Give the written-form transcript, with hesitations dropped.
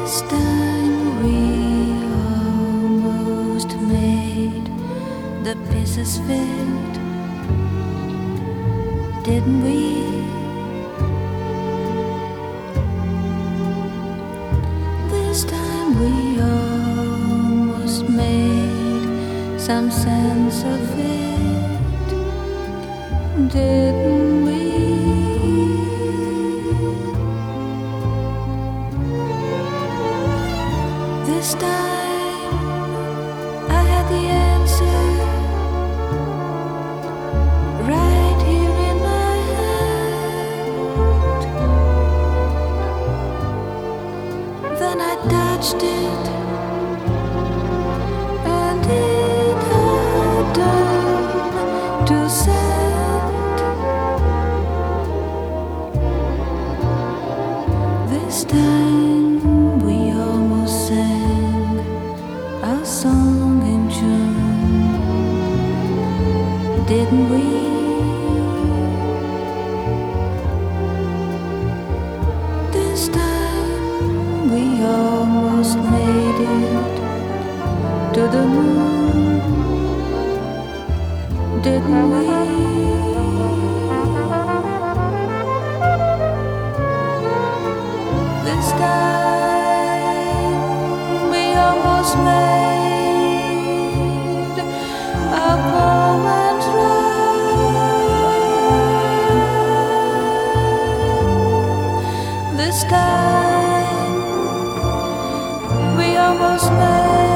This time we almost made the pieces fit, didn't we? This time we almost made some sense of it, didn't we? This time I had the answer right here in my hand. Then I touched it and it had turned to sand. This time we almost sang our song in June, didn't we? This time we almost made it to the moon, didn't we? This time we almost made our poems rhyme. This time we almost made